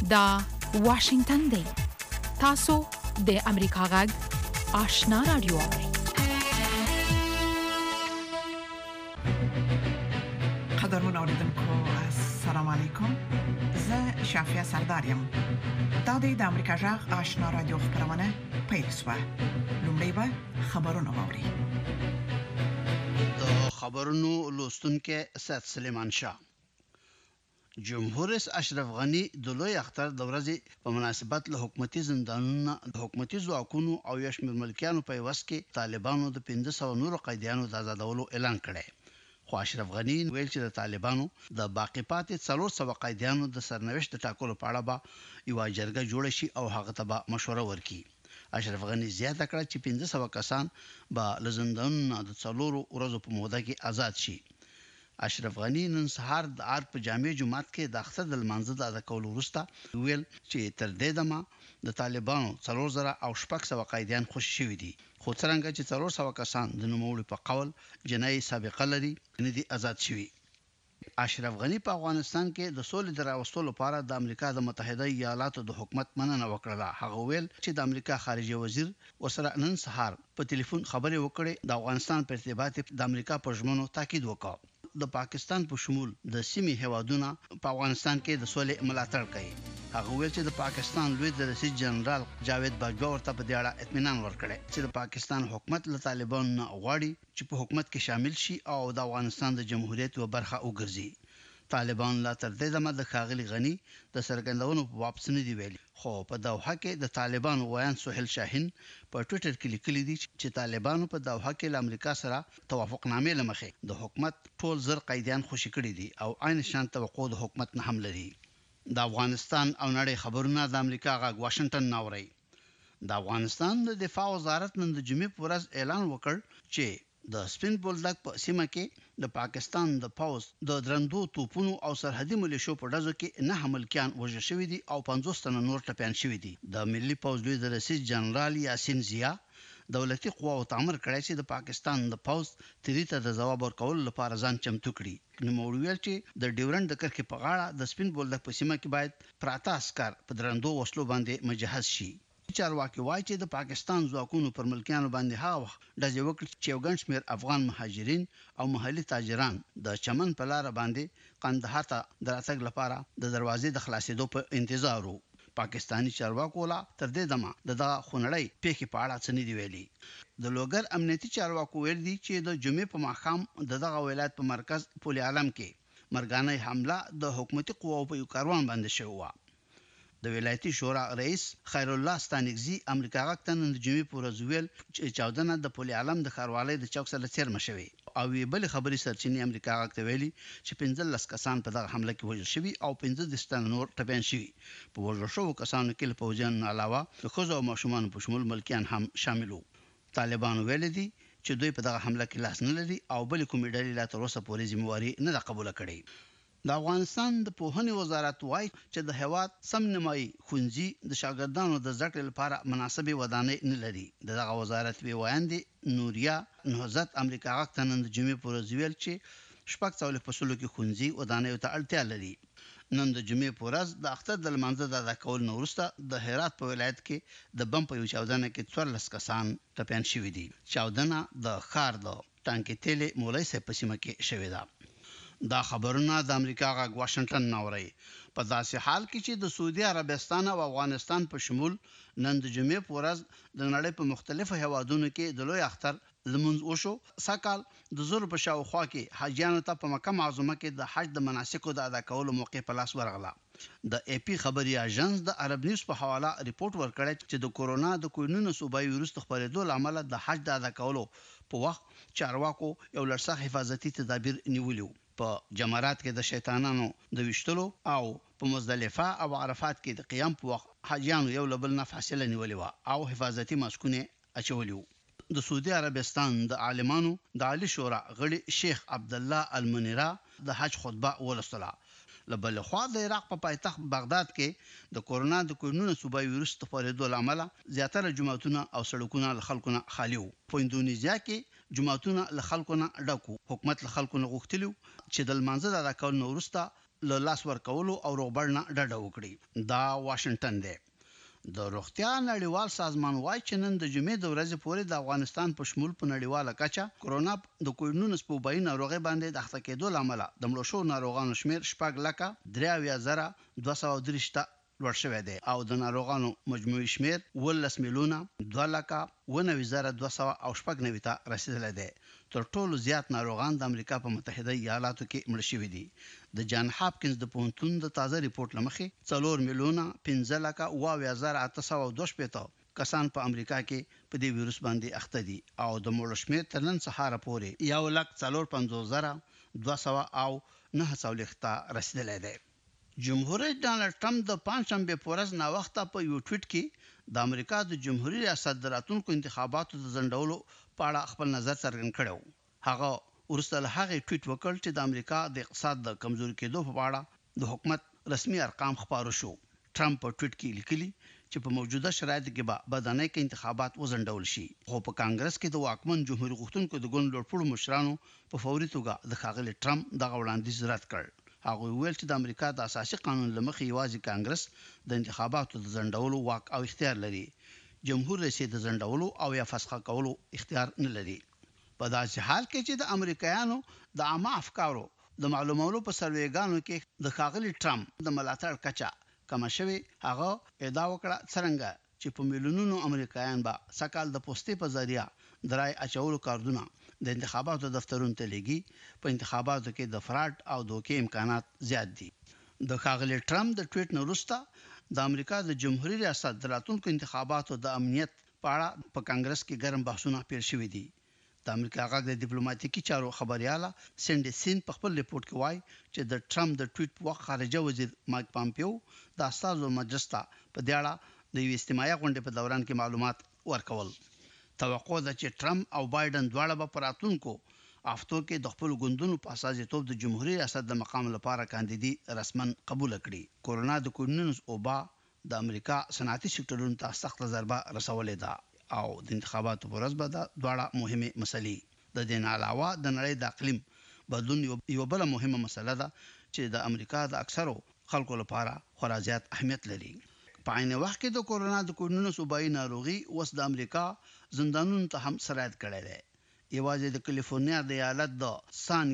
دا واشنگتن دی. تاسو د امریکا غږ آشنا رادیو. قدرمن اوریدونکو السلام علیکم. زه شافیا سردارم. دا د امریکا غږ آشنا رادیو خبرونه پیښه. لومړی به خبرونه واوري. د خبرونو لوستونکو سید سلیمان شاه. جمهور رئیس اشرف غنی د لوی اختر د ورځې په مناسبت له حکومتي زندانونو د حکومتي ځواکونو او یشمیر ملکیانو په وس کې طالبانو د 1500 نورو قیدیانو د آزادولو اعلان کړی. خو اشرف غنی ویل چې د طالبانو د باقی پاتې 400 قیدیانو د سرنوشت ټاکلو په اړه به یو جرګه جوړ شي او هغه ته به مشوره ورکړي. اشرف غنی زیاته کړه چې 1500 کسان به له زندانونو د 4 ورځو په موده کې آزاد شي. اشرف غنی نن سهار د عرب جامع جماعت کې د اختر د منځ د ادا کولو وروسته ویل چې تر دې دمه د طالبانو 4000 او 600 قیدیان خوشی شوي دي. خو څنګه چې 400 کسان د نوموړي په قول جنایي سابقه لري نه دي آزاد شوي. اشرف غنی په افغانستان کې د سولې د راوستلو لپاره د امریکا د متحده ایالاتو د حکومت مننه وکړه. هغه ویل چې د امریکا خارجه وزیر وسره نن سهار په ټلیفون خبرې وکړې. د افغانستان په ارتباط د امریکا په ژمنو تاکید وکړ. د پاکستان په شمول د سیمې هیوادونو په افغانستان کې د سولې ملاتړ کوي. هغه ویل چې د پاکستان لوی رئیس جنرال جاوید باجوا ورته په دې اړه اطمینان ورکړی چې د پاکستان حکومت له طالبانو غواړي چې په حکومت کې شامل شي او د افغانستان د جمهوریت و برخه وګرځي. طالبان لا تر دې دمه د خاغلی غنی د سرګندونو په واپس نه دی ویلي. خو په دوحه کې د طالبان ویان سهیل شاهین په ټوئیټر کې لیکلي دي چې طالبانو په دوحه کې له امریکا سره توافقنامې لمخې د حکومت ټول زر قیدیان خوشی کړي دي او عین شان توقع د حکومت نه هم لري. د افغانستان او نړۍ خبرونه د امریکا غږ واشنگټن ناوړي. د افغانستان د دفاع وزارت نن د جمعې په ورځ اعلان وکړ چې د سپین بولدک په سیمه کې د پاکستان د پوز د درندو توپونو او سرحدي ملیشو په ډزو کې 9 ملکیان وژل شوي دي او 50 تنه نور ټپيان شوي دي. د ملي پوز لوی رئیس جنرال یاسین زیا دولتي قواو تامر کړی چې د پاکستان د پوز تریته د جواب ورکول لپاره ځان چمتو کړي. نو موړویل چې د ډیورند د کرښې په غاړه د سپین بولدک په سیمه کې باید پراته عسكر په درندو وسلو باندې مجهز شي. چارواکي وایي چې د پاکستان ځواکونو پر ملکیانو باندې هغه وخت د یو وکړ چې یو ګڼ شمېر افغان مهاجرین او محلي تاجران د چمن په لار باندې قندهار ته دراتګ لپاره د دروازې د خلاصېدو په انتظار وو. پاکستانی چارواکو لا تر دې دمه د خونړۍ پیښې په اړه څه نه دی ویلي. د لوګر امنیتي چارواکو ویل دي چې د جمعې په ماښام د دغه ولایت په مرکز پل عالم کې مرګانه حمله د حکومتي قواو په یو کاروان باندې شوه. د ولایتي شورا رئیس خیر الله ستانګزي امریکا غاکتن د جمعې په ورځ ویل چې چاودنه د پل عالم د خاروالۍ د چوک سره څرمه شوې او بل خبري سرچینې امریکا غاکته ویلي چې 15 کسان په دغه حمله کې وژل شوي او 15 تن نور ټپيان شوي. په وژل شوو کسانو کې له پوځیانو علاوه د ښځو او ماشومانو په شمول ملکیان هم شامل وو. طالبان ویل دي چې دوی په دغه حمله کې لاس نه لري او بل کومې ډلې لا تر اوسه پورې ذمہواری نه قبول کړي. د افغانستان د پوهنې وزارت وايي چې د هواد سم نیمایي خونځي د شاګردانو د ذکر لپاره مناسبه ودانې نه لري. دغه وزارت وی وایي نوریا نهضت امریکا غاکتن د جمعې پر ورځ ویل چې شپږ څول فصلو کې خونځي ودانې ته اړتیا لري. نن د جمعې پر ورځ د اختر د منځ د ادا کول نو وروسته د هرات په ولایت کې د بم په یو چاودنه کې 14 کسان ټپيان شوي دي. چاودنه د خار د ټانکي تیلې مولای سه په سیمه کې شوې ده. دا خبرونه د امریکا غږ واشنگټن ناوړي. په داسې حال کې چې د سعودي عربستان او افغانستان په شمول نن د جمعې په ورځ د نړۍ په مختلفو هیوادونو کې د لوی اختر لمونځ وشو. سکهال د زور په شاوخوا کې حاجیانو ته په مکه معظمه کې د حج د مناسکو د ادا کولو موقع په لاس ورغله. د اي پی خبري اژانس د عرب نیوز په حواله ریپورت ورکړی چې د کورونا د کوینونو صوبایي ویروس خپرېدو لامل د حج د ادا کولو په وخت چارواکو یو لړسه حفاظتي تدابیر نیولیو. په جمرات کې د شیطانانو د وشتلو او په مزدلفه او عرفات کې د قیام په وخت حاجیانو یو لبل نه فاصله نیولې و او حفاظتي ماسکونه اچولیو. د سعودي عربستان د عالمانو د عالی شورا غړي شیخ عبد الله المنیرا د حج خطبه ولستله. لبل خو د عراق په پایتخت بغداد کې د کورونا د کوینونو صوبایي ویروس خپرېدو لامل زیاتره جماعتونه او سړکونه له خلکو خالی وو. په اندونیزیا کې جماعتونه له خلکو ډکو. حکومت له خلکو غوښتلو چې د منځ د ادا کول نو وروسته له لاس ورکولو او روغبړ نه ډډه وکړي. دا واشنگټن دی. د روغتیا نړیوال سازمان وايي چې نن د جمعې د ورځې پورې د افغانستان په شمول په نړیواله کچه کورونا د کووډ-19 وبایي ناروغي باندې د اخته کېدو لامل د مړو شو ناروغانو شمیر 6,23,230 لوړ شوی دی او د ناروغانو مجموعي شمیر 19,290,290 ته رسیدلی دی. تر ټولو زیات ناروغان د امریکا په متحده ایالاتو کې مړ شوي دي. د جان هاپکینز د پوهنتون د تازه ریپورت لمخې 4,15,08,822 کسان په امریکا کې په دې وایروس باندې اخته دي او د مړو شمیر تر نن سهار پورې 1,450,900 ته رسیدلی دی. جمهور رئیس ډانلډ ټرمپ د پنځشنبه په ورځ نا وخته په یو ټویټ کې د امریکا د جمهوریت ریاست د راتلونکو انتخاباتو د ځنډولو په اړه خپل نظر څرګند کړو. هغه ورسته هغه ټویټ وکړ چې د امریکا د اقتصاد د کمزوري کېدو په اړه د حکومت رسمي ارقام خبرو شو. ټرمپ په ټویټ کې لیکلي چې په موجوده شرایطو کې به بدنۍ کې انتخابات وځنډول شي. خو په کانګرس کې د واکمن جمهوریت غوښتونکو د ګوند لوړپوړو مشرانو په فوري توګه د ښاغلي ټرمپ دغه وړاندیز رد کړ. هغه ویل چې د امریکا د اساسي قانون لمخې یوازې کانګرس د انتخاباتو د ځنډولو واک او اختیار لري. جمهور رئیس د ځنډولو او یا فسخه کولو اختیار نه لري. په داسې حال کې چې د امریکایانو د عامه افکارو د معلومولو په سروېګانو کې د ښاغلي ټرمپ د ملاتړ کچه کم شوی، هغه ادعا وکړه څنګه چې په میلیونونو امریکایان به سکهال د پوسټې په ذریعہ درای اچولو کاردونه د انتخاباتو دفترونو ته لګي. په انتخاباتو کې د فراډ او دوکې امکانات زیات دي. د ښاغلي ټرمپ د ټویټ نه وروسته د امریکا د جمهوریت ریاست د راتلونکو انتخاباتو د امنیت په اړه په کانګرس کې ګرم بحثونه پیل شوي دي. د امریکا غږ د ډیپلوماټیکي چارو خبرياله سینډي سین په خپل ریپورت کې وایي چې د ټرمپ د ټویټ په وخت خارجه وزیر مایک پامپیو د استازو مجلس ته په دې اړه د یو اجتماعي غونډې په دوران کې معلومات ورکول. توقع ده چې ټرمپ او بایدن دواړه به په راتلونکو هفتو کې د خپل ګوندونو په اساسیتوب د جمهوریت ریاست د مقام لپاره کاندیدي رسماً قبول کړي. کورونا د کووډ-19 وبا د امریکا صنعتي سکتورونو ته سخت ضربه رسولې ده او د انتخاباتو پر ورځ به د دواړه مهمه مسلې د دین علاوه د نړۍ د اقلیم بدلون یو بل مهمه مسله ده چې د امریکا د اکثرو خلکو لپاره خورا زیات اهمیت لري. په عین وخت کې د کورونا د کووډ-19 وبایي ناروغي اوس د امریکا زندانونو ته هم سرایت کړی دی. یوازې د کالیفورنیا د ایالت د سان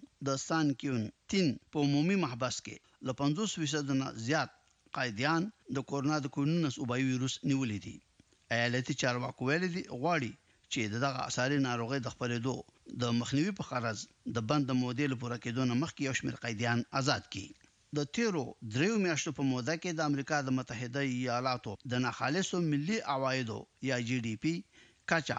کیون 3 په عمومي محبس کې له 50% نه زیات قیدیان د کورونا د کووډ-19 وبایي وایروس نیولې دي. ایالتي چارواکو ویلي دي غواړي چې دغه اثاري ناروغي د خپرېدو د مخنیوي په غرض د بند مودیل پوره کېدو نه مخکې یو شمېر قیدیان آزاد کړي. د تیرو 3 میاشتو په موده کې د امریکا د متحده ایالاتو د ناخالصو ملي عوایدو یا GDP کچا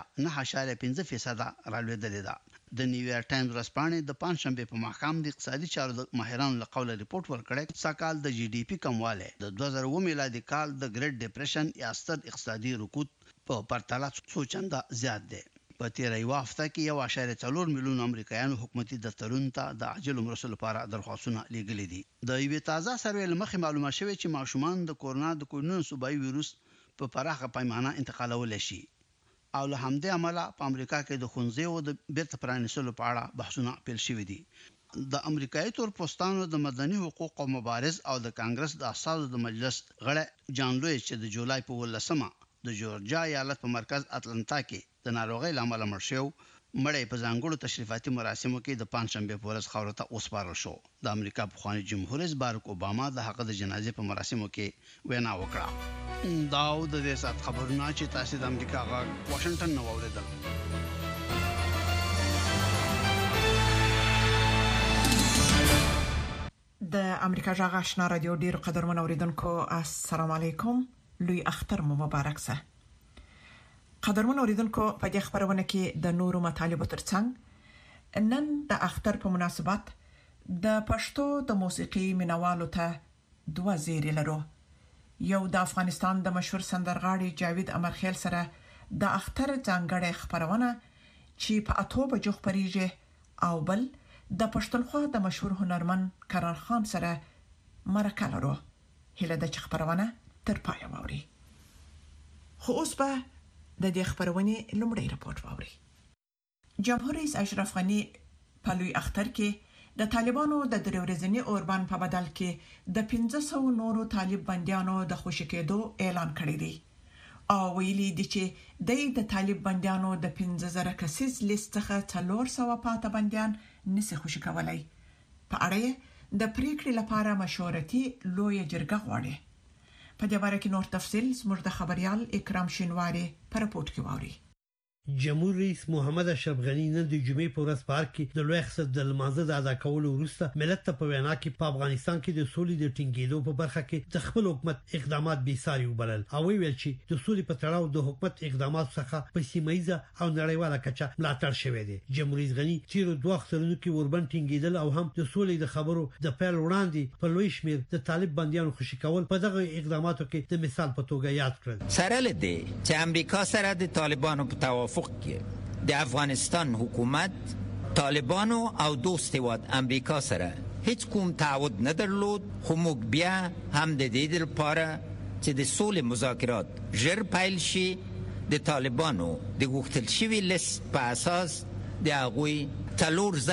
9.5% رالوېدلې ده. د نیویارک ټایمز ورځپاڼې د پنځشنبه په ماښام د اقتصادي چارو د ماهرانو له قوله ریپورت ورکړی چې سکهال د GDP کمواله د 2000 میلادي کال د ګریټ ډیپریشن یا ستر اقتصادي رکود په پرتله څو چنده زیات دی. په تیر یو هفته کې 1.4 میلیون امریکایانو حکومتي دفترونو ته د عاجل مرستو لپاره درخواستونه لیږلي دي. د یوې تازه سروې لمخې معلومه شوې چې ماشومان د کورونا د کووډ-19 وبایي وایروس په پراخه پیمانه انتقالول شي او له همدې عمله په امریکا کې د ښوونځیو د بیرته پرانیستلو په اړه بحثونه پیل شوي دي. د امریکایي تورپوستانو د مدني حقوقو مبارز او د کانګرس د اساسو د مجلس غړی جان لویس چې د جولای په 18مه د جورجیا ایالت په مرکز اتلانتا کې د ناروغۍ لامل مړ شو، مړی په ځانګړو تشریفاتي مراسمو کې د پنځشنبه په ورځ خاورو ته وسپارل شو. د امریکا پخوانی جمهور رئیس بارک اوباما د هغه د جنازې په مراسمو کې وینا وکړه. دا د دې سات خبرونه چې تاسو د امریکا غږ واشنگټن نو اوریدل. د امریکا غږ آشنا رادیو ډیر قدرمن اوریدونکو السلام علیکم، لوی اختر مو مبارک سه. قدرمن اوریدونکو په دې خبرونه کې د نورو مطالبه ترڅنګ نن د اختر په مناسبت د پښتو د موسیقي مینوالو ته دوه زیری لرو. یو د افغانستان د مشهور سندرغاړي جاوید امرخیل سره د اختر ځانګړې خبرونه چې په 8 بجو خبريږي او بل د پښتونخوا د مشهور هنرمن کرار خان سره مرکه لرو. هله د خبرونه تر پای ووري. خو اوس به د دې خبرونه لومړی راپورټ ووري. جمهور رئیس اشرف غنی په لوی اختر کې د طالبانو د درورزنی اوربان په بدل کې د 1500 نورو طالب بنديانو د خوشی کېدو اعلان کړی دی او ویلي دي چې د طالب بنديانو د 15000 کسیز لیست څخه 400 پاته بنديان نسی خوشی کولای په اړه د پریکړې لپاره مشورتي لوی جرګه غواړي په دې باره کې نور تفصيل زموږ د خبريال اکرام شینواری په رپورت کې واوري جمهور رئیس محمد اشرف غنی نن د جمعې په ورځ پارک کې د لوی خصد د لمانځه د ادا کولو وروسته ملت ته په وینا کې په افغانستان کې د سولې د ټینګېدو په برخه کې د خپل حکومت اقدامات بې ساري وبلل او ویل چې د سولې په تړاو د حکومت اقدامات څخه په سیمایي او نړیواله کچه ملاتړ شوی دی. جمهور رئیس غنی تیر دوه اخترونو کې وربن ټینګېدل او هم د سولې د خبرو د پیل وړاندې په لوی شمیر د طالب بنديانو خوشی کول په دغه اقداماتو کې د مثال په توګه یاد کړل. سره لدی چې امریکا سره د طالبانو په توافق کې د افغانستان حکومت طالبانو او دوست هیواد امریکا سره هیڅ کوم تعهد نه درلود خو موږ بیا هم د دې لپاره چې د سولې مذاکرات ژر پیل شي د طالبانو د غوښتل شوی لیست په اساس د هغوی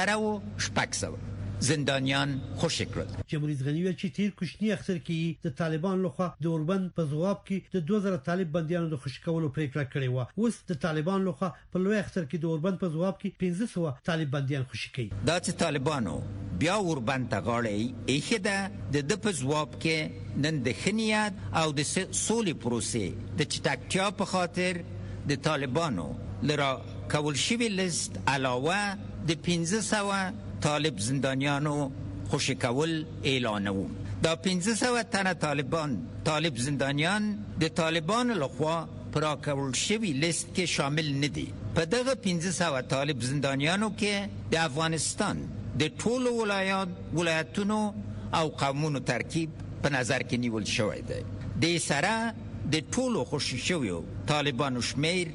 4,600 زندانیان خوشی کړل. جمهور رئیس غنی ویل چې تیر کوچنی اختر کې د طالبان لخوا د اوربند په ځواب کې د 2000 طالب بنديانو د خوشی کولو پریکړه کړې و. اوس د طالبان لخوا په لوی اختر کې د اوربند په ځواب کې 1500 طالب بنديان خوشی کړي. دا چې طالبانو بیا اوربند ته غاړه ایښې ده د په ځواب کې نن د خنیات او د سولې پروسې د چټکتیا په خاطر د طالبانو لرا کول شوی لیست علاوه د 1500 طالب زندانیانو خوشی کول اعلانو. دا 1500 تنه طالب زندانیان د طالبان لخوا پر راکول شوی لیست کې شامل ندي. په دغه 1500 طالب زندانیانو کې د افغانستان د ټولو ولایتونو او قومونو ترکیب په نظر کې نیول شوی دی. د سره د ټولو خوشی شویو طالبانو شمیر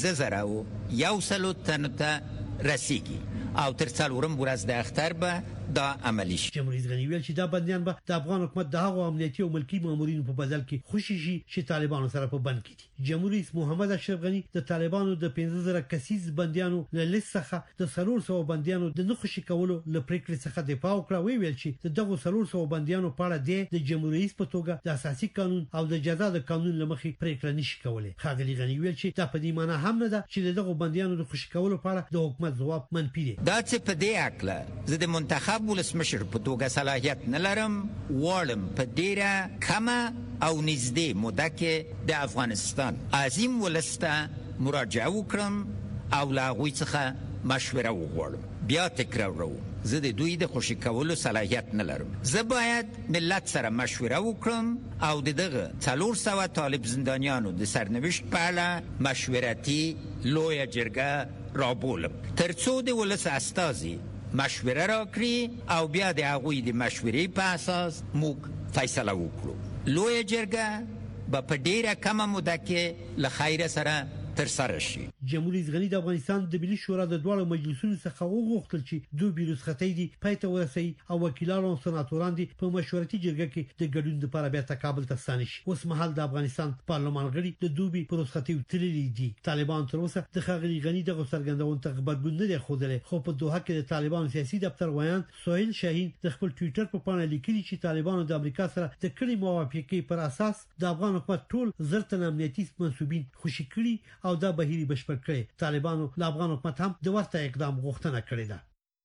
15000 تنه ته رسیږي او تر څلورم ورځ د اختر به دا عملی شي. جمهور رئیس غنی ویل چې دا بنديان به د افغان حکومت د هغو امنیتي او ملکی مامورینو په بدل کې خوشی شي چې طالبانو سره په بند کې دي. جمهور رئیس محمد اشرف غنی د طالبانو د 15000 کسیز بنديانو له لیست څخه د 400 بنديانو د نه خوشی کولو له پریکړې څخه دفاع وکړه. ویل چې دغه 400 بنديانو په اړه د جمهور رئیس په توګه د اساسي قانون او د جزا د قانون لمخې پریکړه نشي کولای. خاغلی غنی ویل چې دا په دې معنی هم نه ده چې دغه بنديانو د خوشی کولو په اړه د حکومت ځواب منفي دی. دا چې په دې اکله زه د منتخب ولسمشر په توګه صلاحیت نه لرم وړم په ډیره کمه او نږدې موده کې د افغانستان عظیم ولسته مراجعه وکړم او له هغوی څخه مشوره وغواړم. بیا تکراروم زه د دوی د خوشی کولو صلاحیت نه لرم. زه باید ملت سره مشوره وکړم او دغه 400 طالب زندانیانو د سرنوشت په اړه مشورتي لویه جرګه رابولم ترڅو د ولس استازي مشوره راکړي او بیا د هغوی د مشورې په اساس موږ فیصله وکړو. لویه جرګه به په ډیره کمه موده کې له خیره سره تر سره شي. جمهور رئیس غنی د افغانستان د ملي شورا د دوه مجلسونو څخه وغوښتل چې دوی بیروز خطۍ دي پایته ورسي او وکیلان او سناتوران دي په مشورتي جرګه کې د ګډون لپاره بیا کابل ته ستانه شي. اوس مهال د افغانستان پارلمان غړي د دوبي پروس خطۍ تللي دي. طالبان تر اوسه د خاغلی غنی د څرګندون ته خبرګون نه دی خوده خو په دوحه کې د طالبان سیاسي دفتر ویان سهیل شاهین د خپل ټوئیټر په پاڼه لیکلي چې طالبانو د امریکا سره د کړي موافقې پر اساس د افغان حکومت ټول زرتن امنیتي منسوبین خوشی کړي او دا بهيري بشپړ کړي. طالبانو له افغان حکومت هم د ورته اقدام غوښتنه کړې ده.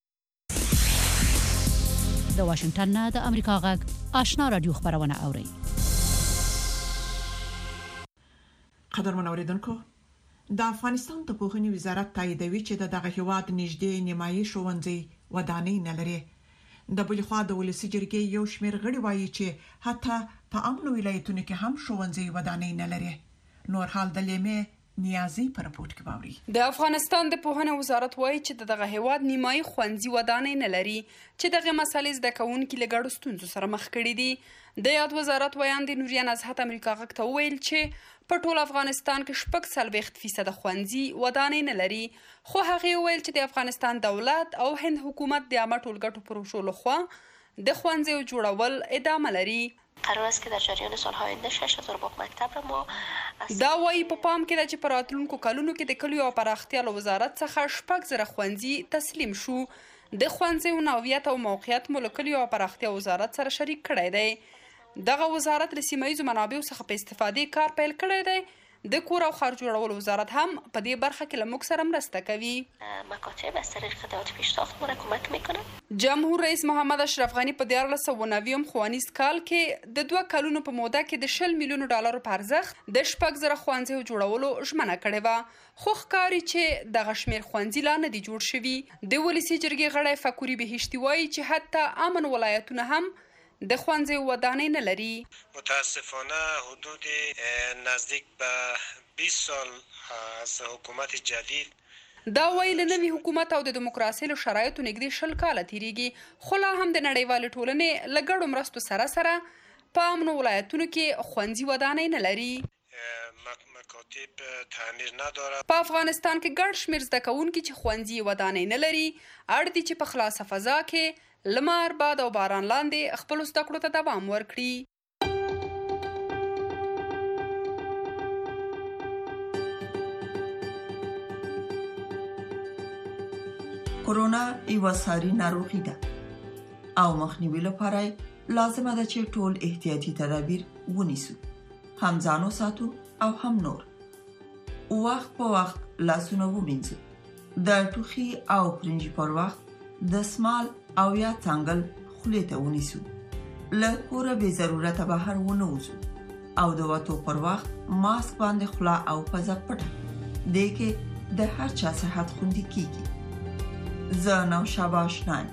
د واشنگټن نه د امریکا غږ آشنا رادیو خبرونه اوري. قدرمن اوریدونکو د افغانستان د پوهنې وزارت تاییدوي چې دغه هیواد نږدې نیمایي ښوونځي ودانۍ نه لري. د بل خوا د ولسی جرګې یو شمېر غړي وایي چې حتی په امن ولایتونو کې هم ښوونځي ودانۍ نه لري. نور حال د لیمه نیازي پر رپورت کې باوري. د افغانستان د پوهنې وزارت وایي چې دغه هیواد نیمایي ښوونځي ودانۍ نه لري چې دغه مسالې زده کوونکي له ګډو ستونزو سره مخ کړي دي. د یاد وزارت ویاند نوریا نزهت امریکا غږ ته ویل چې په ټول افغانستان کې 40% ښوونځي ودانۍ نه لري. خو هغه ویل چې د افغانستان دولت او هند حکومت د عامه ټولګټو پروژو لخوا د ښوونځیو جوړول ادامه لري. قرار است که در جریان سالهای آینده 6000 باغ مکتب را ما دا وایي په پام کې ده چې په راتلونکو کلونو کې د کلیو او پراختیا له وزارت څخه 6000 ښوونځي تسلیم شو. د ښوونځیو نوعیت او موقعیت مو له کلیو او پراختیا وزارت سره شریک کړی دی. دغه وزارت له سیمه ییزو منابعو څخه په استفادې کار پیل کړی دی. د کور او ښار جوړولو وزارت هم په دې برخه کې له موږ سره مرسته کوي. مکاتب از طریق خدمات پیشتاختمون کمک میکنه. جمهور رئیس محمد اشرف غنی په 1990 ښوونیز کال کې د 2 کلونو په موده کې د 10 میلیونو ډالرو په ارزښت د 6,000 ښوونځیو جوړولو ژمنه کړې وه، خو ښکاري چې دغه شمېر ښوونځي لا نه دي جوړ شوي. د ولسي جرګې غړی فکوري بهشتي وایي چې حتی امن ولایتونه هم د ښوونځیو ودانۍ نه لري. متاسفانه حدود نزدیک به 20 سال از حکومت جدید دا وایي له نوي حکومت او د دیموکراسۍ له شرایطو نږدې 20 کاله تیریږي، خو لا هم د نړیوالې ټولنې له ګډو مرستو سره سره په امنو ولایتونو کې ښوونځي ودانۍ نه لري. مکاتب تعمیر نداره. په افغانستان کې ګڼ شمېر زده کوونکي چې ښوونځي ودانۍ نه لري، اړ دي چې په خلاصه فضا کې لمر، باد او باران لاندې خپلو زده کړو ته دوام ورکړي. کرونا یوه ساري ناروغي ده او مخنیوي لپاره لازمه ده چې ټول احتیاطي تدابیر ونیسو، هم ځان وساتو او هم نور. وخت په وخت لاسونه ومینځو، د ټوخي او پرنجي پر وخت دستمال او یا څنګل خولې ته ونیسو. له کوره بې ضرورته بهر ونه وځو او د وتو پر وخت ماسک باندې خوله او پزه پټه. دې کې د هر چا صحت خوندي کیږي. زه نوشابه آشنایم.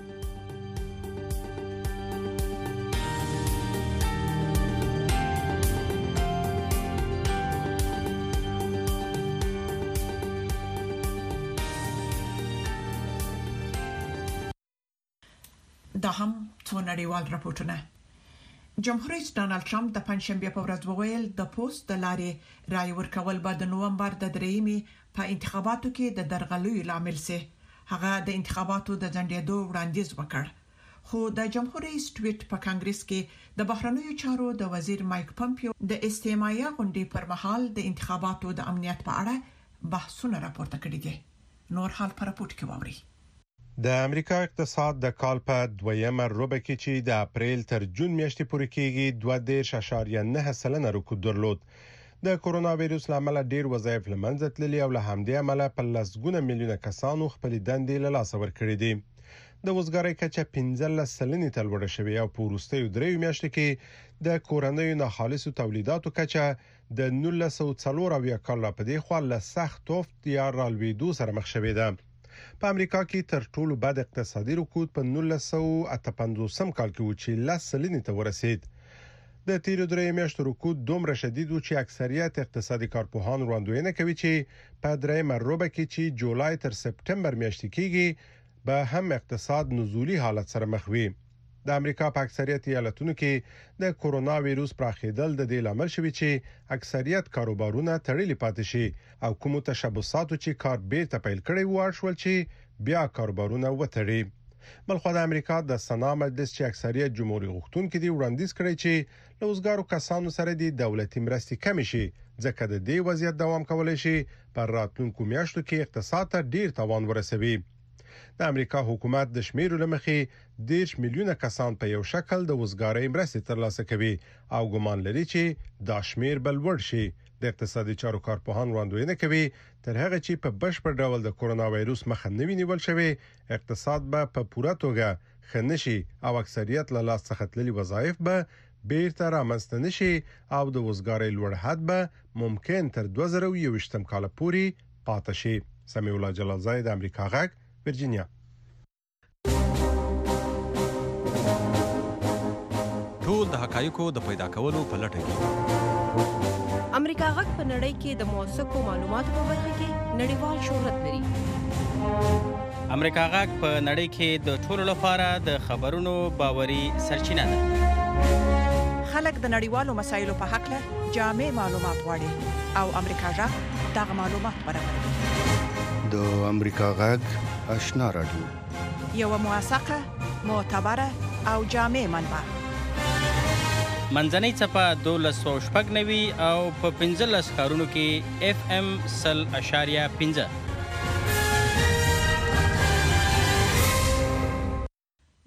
دا هم څو نړیوال راپورټونه. جمهور رئیس ډانلډ ټرمپ د پنځشنبه په ورځ وویل د پوسټ د لارې رای ورکول به د نوومبر د 3 په انتخاباتو کې د درغلیو لامل سي. هغه د انتخاباتو د ځنډېدو وړاندیز وکړ، خو د جمهور رئیس ټویټ په کانګرس کې د بهرنیو چارو د وزیر مایک پمپیو د استماعیه غونډې پر مهال د انتخاباتو د امنیت په اړه بحثونه راپورته کړي دي. نور حال پر راپورټ کې ووري. د امریکا اقتصاد د کال په دویمه ربع کې چې د اپریل تر جون میاشتې پورې کېږي 2.9% رکود درلود. د کورونا وایروس لامل ډیر وظایف لمنځه تللي او له همدې عمله په لسګونه میلیونه کسانو خپل دندې له لاسه ورکړي دي. د وزګارۍ کچه 15% ته لوړه شوې او په وروستیو 3 میاشتو کې د کورنیو ناخالصو تولیداتو کچه د 1940 کال په دې خوا له سخت افت یا رالوېدو سره مخ شوې ده. په امریکا کې تر ټولو بد اقتصادي رکود په 1958 کال کې و چې 10% ته ورسید. د تیرو 3 میاشتو رکود دومره شدید و چې اکثریت اقتصادي کارپوهان وړاندوینه کوي چې په درېیمه ربع کې چې جولای تر سپټمبر میاشتې کېږي به هم اقتصاد نزولي حالت سره مخ وي. د امریکا په اکثریت ایالتونو کې د کورونا وایروس پراخېدل د دې لامل شوی چې اکثریت کاروبارونه تړلي پاتې شي او کوم تشبثاتو چې کار بیرته پیل کړي وو شول چې بیا کاروبارونه وتړي. بلخو د امریکا د سنا مجلس چې اکثریت جمهوریت غوښتونکي دي وړاندیز کړی چې لوزګارو کسانو سره د دولتي مرستې کم شي ځکه د دې وضعیت دوام کولای شي پر راتلونکو میاشتو کې اقتصاد ته ډیر تاوان ورسوي. د امریکا حکومت د شمیرو لمخې 10 میلیونه کسان په یو شکل د وزګارۍ مرستې ترلاسه کوي او ګومان لري چې دا شمیر بل لوړ شي. د اقتصادي چارو کارپوهان وړاندوینه کوي تر هغه چې په بشپړ ډول د کورونا وایروس مخه نه وینول شوی اقتصاد به په پوره توګه خنشي او اکثریت له لاس څخه تللي وظایف به بیرته رامنځته نشي او د وزګارۍ لوړ حد به ممکن تر 2021 کال پورې پاتې شي. سمیع الله جلال زاید، امریکا غږ، ورجینیا. ټول د حقایقو د پیدا کولو په لټه کې امریکا غږ په نړۍ کې د موثقو معلوماتو په برخه کې نړیوال شهرت لري. امریکا غږ په نړۍ کې د ټولو لپاره د خبرونو باوري سرچینه ده. خلک د نړیوالو مسایلو په حق له جامع معلومات غواړي او امریکا غږ دغه معلومات برابروي. د امریکا غږ آشنا رادیو، یو موثقه، معتبره او جامع منبع. منځنۍ څپه 1290 او په 15 ښارونو کې FM 100.5.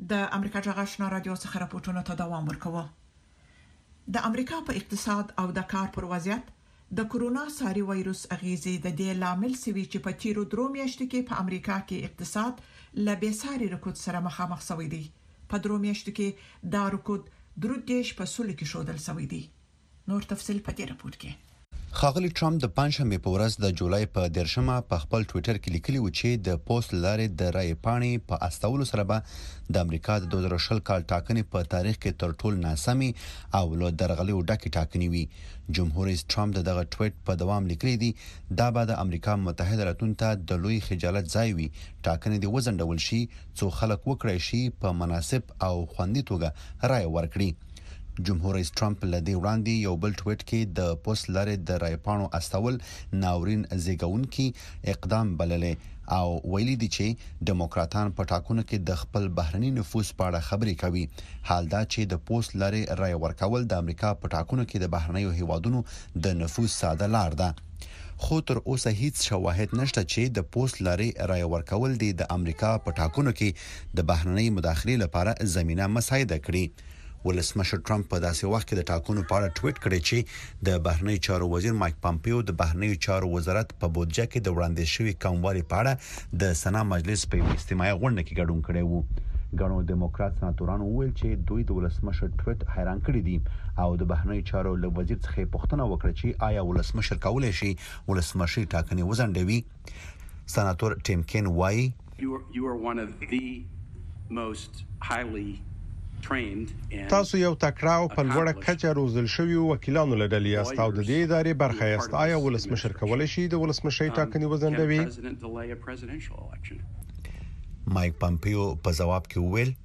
د امریکا جغ آشنا رادیو څخه راپورټونه ته دوام ورکوي. د امریکا په اقتصاد او د کار پر وضعیت د کورونا ساري وایروس اغیزې د دې لامل سوي چې په تیرو درو میاشتو کې په امریکا کې اقتصاد له بیساري رکود سره مخامخ شوی دی. په درو میاشتو کې دا رکود درود دیش په سولې کې شودل شوی دی. نور تفصیل په دې راپور کې. ښاغلی ټرمپ د پنځشنبه په ورځ د جولای په 10مه په خپل ټوئیټر کې لیکلی و چې د پوسټ لارې د رای پاڼې په استولو سره به د امریکا د 2020 کال ټاکنې په تاریخ کې تر ټولو ناسمي او له درغلي ډکې ټاکنې وي. جمهور رئیس ټرمپ دغه ټویټ په دوام لیکلی دی دا به د امریکا متحده ایالاتونو ته د لوی خجالت ځای وي. ټاکنې د وزندول شي څو خلک وکړي شي په مناسب او خوندي توګه رای ورکړي. جمهور رئیس ټرمپ لدی وړاندې یو بل ټویټ کې د پوسټ لارې د رایپانو استول ناورین زیږونکي اقدام بللې او ویلي دي چې ډیموکراتان په ټاکنو کې د خپل بهرني نفوذ په اړه خبرې کوي. حال دا چې د پوسټ لارې رای ورکول د امریکا په ټاکنو کې د بهرنیو هیوادونو د نفوذ ساده لار ده. خو تر اوسه هیڅ شواهد نشته چې د پوسټ لارې رای ورکول د امریکا په ټاکنو کې د بهرنۍ مداخلې لپاره زمينه مساعده کړي. ولسمشر ټرمپ په داسې وخت کې د ټاکنو په اړه ټویټ کړی چې د بهرنی چارو وزیر مایک پامپیو د بهرنی چارو وزارت په بودجه کې د وړاندې شوی کموالي په اړه د سنا مجلس په اجتماعي غونډه کې ګډون کړی وو. ګڼو دیموکرات سناتورانو وویل چې دوی د ولسمشر ټویټ حیران کړی دي او د بهرنی چارو له وزیر څخه پوښتنه وکړه چې آیا ولسمشر کولای شي ولسمشي ټاکنې وزندوي. سناتور ټیم کین وایي you are one of the most highly تاسو یو تکړه او په لوړه کچه روزل شوی وکیلانو لري یاست او د دې ادارې برخه یاست. آیا ولسمشر کولای شي د ولسمشي ټاکنې وزندوي؟ مایک پامپیو په جواب کې وویل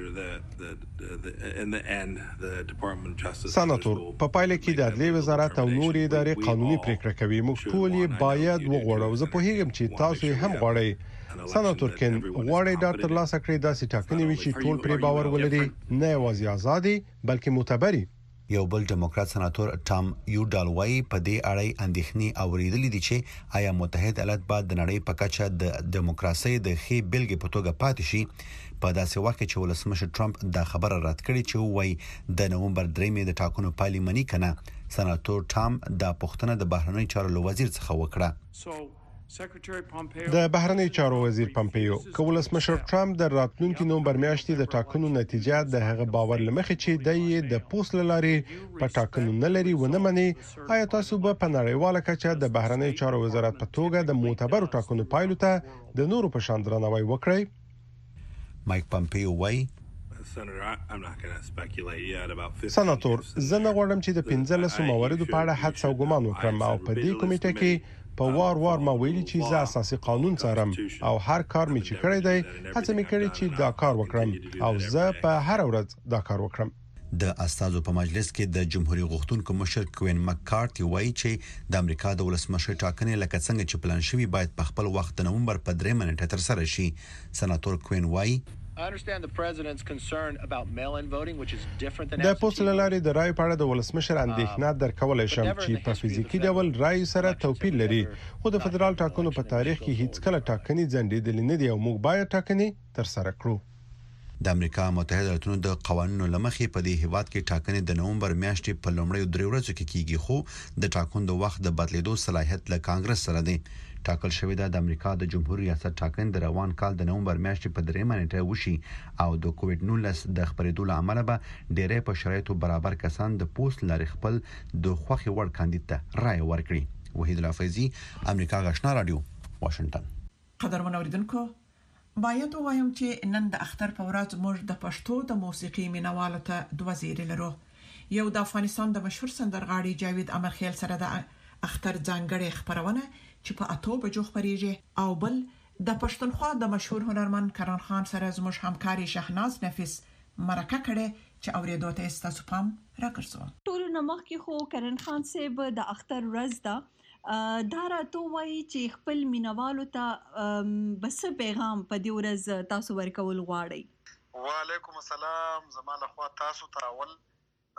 سناتور په پایله کې د عدلیې وزارت او نور ادارې قانوني پریکړه کوي. موږ ټول یې باید وغواړو. زه پوهیږم چې تاسو هم غواړئ. سناتور کین غواړي ډاکټر لاسه کړی داسې ټاکنې وي چې ټول پرې باور ولري، نه یوازې ازادي بلکې معتبري. یو بل ډیموکرات سناتور ټام یوډال وایي په دې اړه اندېښنې اوریدلې دي چې آیا متحده ایالات بعد د نړۍ په کچه د دیموکراسي د خې بلګې په توګه پاتې شي. په داسې وخت کې چې ولسمشر ټرمپ دا خبره رد کړې چې وایي د نومبر 3 د ټاکنو پایلې منی کنه. سناتور ټام دا پوښتنه د بهرنی چارو وزیر څخه وکړه. د بهرنی چارو وزیر پامپیو ولسمشر ټرمپ د راتلونکي نومبر میاشتې د ټاکنو نتیجه د هغه باور لمخې چې د پوسټ لارې په ټاکنو نه لري ونه مني. آیا تاسو به په نړیواله کچه د بهرنی چارو وزارت په توګه د معتبرو ټاکنو پایلو ته د نورو په شان درناوی وکړئ؟ مایک پامپیو وایي سناتور زه نه غواړم چې د 15 مواردو په اړه حدس او ګمان وکړم او په دې کمیټه کې په وار ما ویلي چې زه اساسي قانون څارم او هر کار می چې کړی دی هڅه می کړی چې دا کار وکړم او زه په هر ورځ دا کار وکړم. د استازو په مجلس کې د جمهوریت غوښتونکو مشر کوین مکارتي وایي چې د امریکا د ولسمشر ټاکنې لکه څنګه چې پلان شوی باید په خپل وخت د نومبر په 3 نیټه تر سره شي. سناتور کوین وایي د پوسټ لارې د رای په اړه د ولسمشر اندېښنه درکولای شم چې په فزیکی ډول رای سره توپیر لري خو د فدرال ټاکنو په تاریخ کې هیڅ کله ټاکنې ځنډېدلې نه دي او موږ باید ټاکنې تر سره کړو. د امریکا متحده ایالاتونو د قوانینو لمخې په دې هیواد کې ټاکنې د نومبر میاشتې په لومړیو 3 ورځو کې کیږي خو د ټاکنو د وخت د بدلیدو صلاحیت له کانګرس سره دی. ټاکل شوی د امریکا د جمهوریت ریاست ټاکنې د روان کال د نومبر میاشتې په 3 نیټه وشي او د کووډ 19 د خبرېدو لامل به ډېرې په شرایطو برابر کسان د پوسټ لارې خپل د خوخي وړ کاندید ته رائے ورکړي. وحید الافیزی امریکا غشنا رادیو واشنگټن. قدرمن اوریدونکو باید وایم چې نن د اختر په ورځ موږ د پښتو د موسیقي مینوالو ته دوه زیری لرو. یو د افغانستان د مشهور سندرغاړي جاوید امرخیل سره د اختر ځانګړي خبرونه چې په 8 بجو خبريږي او بل د پښتونخوا د مشهور هنرمند کرن خان سره زموږ همکاري شهناز نفیس مرکه کړي چې اوریدو ته تاسو پام راکړسو. ټول نمخ کې خو کرن خان صاحب د اختر ورځ دا دا راته وایي چې خپل مینوالو ته بس پیغام په دې ورځ تاسو ورکول غواړئ. وعلیکم السلام. زمانه خوا تاسو ته اول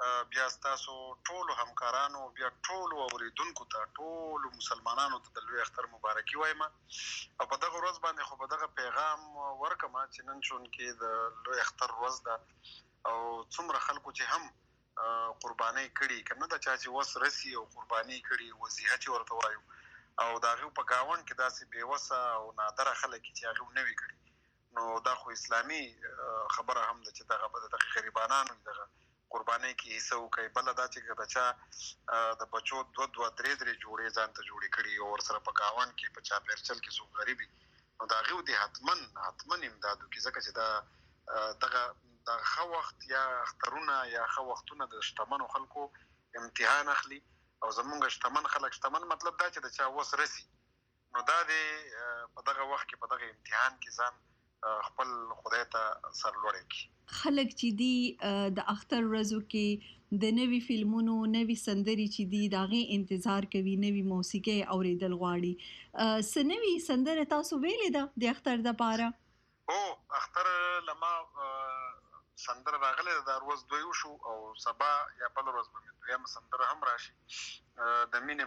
بیا تاسو ټول همکارانو بیا ټول اوریدونکو ته ټول مسلمانانو ته د لوی اختر مبارکي وایم او په دغه ورځ باندې خو په دغه پیغام ورکم چې نن چون کې د لوی اختر ورځ ده او څومره خلکو چې هم قرباني کړي کنه دا چې وس رسی او قرباني کړي وزیه چې ورته وایو او دا غو په گاون کې داسې بیوسه او نادره خلک چې هغه نه وی کړي نو دا خو اسلامي خبره هم ده چې دغه په دغه غریبانو دغه قرباني کې حصہ وکي بل دا چې بچا د بچو 2-3 جوړې ځان ته جوړې کړي او سره په گاون کې په چا پیرچل کې سو غریبي نو دا غو دي حتمن امدادو کې ځکه چې دا دغه د خو وخت یا اخترونه یا خو وختونه د شتمنو خلکو امتحان اخلي او زمونږ شتمن خلک شتمن مطلب دا چې د چا وس رسی نو دا دی په دغه وخت کې په دغه امتحان کې ځان خپل خدای ته سرلوړی کی خلک چې دی د اختر ورځو کې د نوي فلمونو نوي سندري چې دی داغه انتظار کوي نوي موسیقي اوریدل غواړي سنوي سندره تاسو ویلې ده د اختر د پاره او اختر لما سندره راغله د ورځ دوی شو او سبا یا بل ورځ به دویم سندره هم راشي د مینه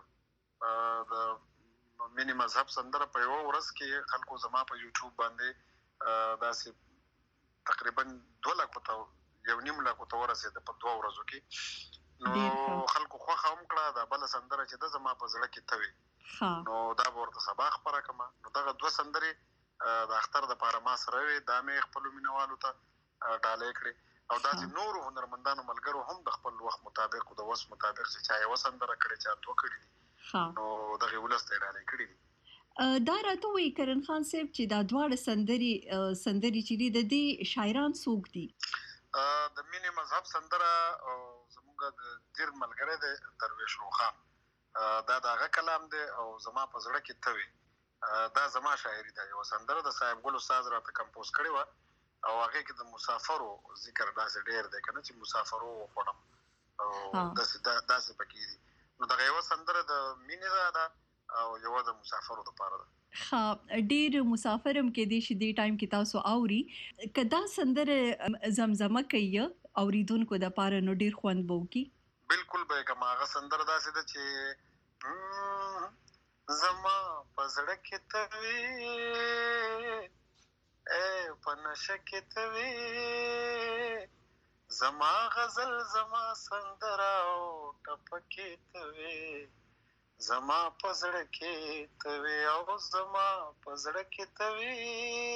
مذهب سندره په یو ورځ کې خلکو زما په یوټیوب باندې داسې تقریبا 2 لک ته 1.5 لک ته ورسېده په 2 ورځو کې نو خلکو خو هم کړه دا بل سندره چې د زما په زړه کې توي نو دا ورته سبا خبره کما نو دغه 2 سندري د اختر د پاره ما سره وي دا مې خپل مینوالو ته ډالې کړې او دا چې نور هنرمندانو ملګرو هم د خپل وخت مطابق او د وس مطابق چې چا یو سندره کړې چا دوه کړې نو دغه ولسته ډالې کړې دا راته وی کرن خان صاحب چې دا دواړه سندري چې د دې شاعران څوک دي د مینه مذهب سندره او زموږ د دیر ملګری د درویش روخان دا دغه کلام دی او زما په زړه کې توي دا زما شاعري ده یو سندره د صاحب ګل استاد راته کمپوز کړی و او هغه کې د مسافرو ذکر داسې ډیر دی کنه چې مسافرو وړم او داسې پکې دي نو دا یو سندره د مینه ده او یو د مسافرو د پاره ده ډیر مسافرم کې دي چې د ټایم کې تاسو اوري کدا سندره زمزمه کوي اوریدونکو د پاره نو ډیر خوند بو کی بالکل به کما غ سندره داسې ده چې زما پزړه کې توي اے پنشه کې توي زما غزل زما سندره او ټپکې توي زما پزړه کې توي او زما پزړه کې توي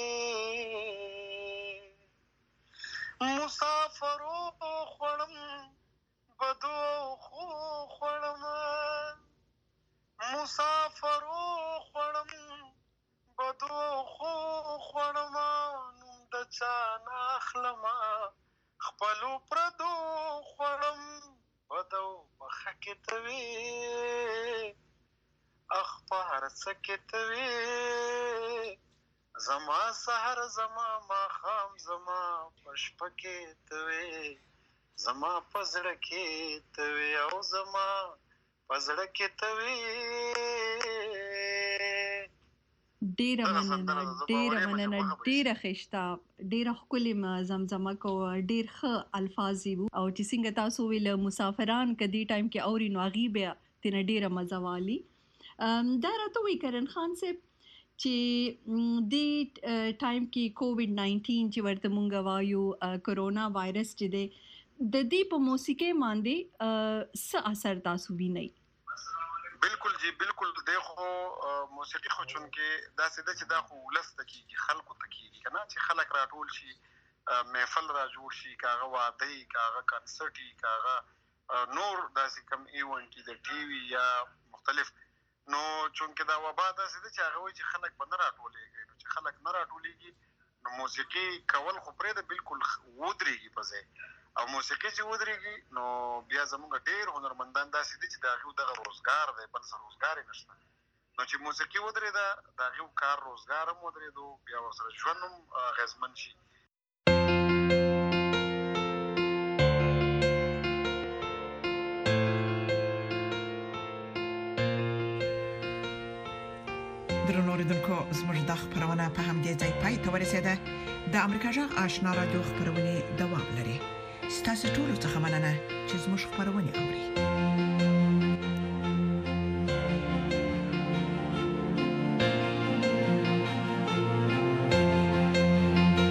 مسافرو خړم بدو خو خړم مسافرو خړم بدو خو خړم د چا ناخلم خپلو پردو خړم بدو مخه کې توي اخبار سکتوي زما سحر زما ماخام زما پشپکې توي زما پزړه کې توي او زما پزړه کې توي ډیره مننه ډیره خشتا ډیره خولي زمزمه کو ډیر ښه الفاظ وو او چې څنګه تاسو ویل مسافران کدي ټایم کې اوري نو غیبه تنه ډیره مزه والی دا راته وی کرن خان صاحب چې د ټایم کې کووډ 19 چې ورته مونږ وایو کورونا وایرس چې د دې په موسیقي باندې څه اثر تاسو وینئ بالکل جی بالکل دیکھو موسیقي خو چون کې دا سده چې دا خو ولست کیږي خلکو تکیږي کنه چې خلک راټول شي محفل را جوړ شي کاغه واده کاغه کنسرټي کاغه نور داسې کم ایونټ د ټي وي یا مختلف نو چون کې دا وبا دا سده چې هغه وي چې خلک بند راټولېږي نو چې خلک نه راټولېږي نو موسیقي کول خو پرې د بالکل ودرېږي په ځای او موسیقي چې ودرېږي نو بیا زموږ ډېر هنرمندان داسې دي چې د هغوی دغه روزګار دی بل څه روزګار یې نشته نو چې موسیقي ودرېده د هغوی کار روزګار هم ودرېدو بیا ورسره ژوند هم اغېزمن شي درنو اوریدونکو زموږ د خبرونه په همدې ځای پای ته ورسېده د امریکا جغ آشنا رادیو خبرونه دوام لري ستاسو ټول څه مننه چې زموږ خبرونه اوري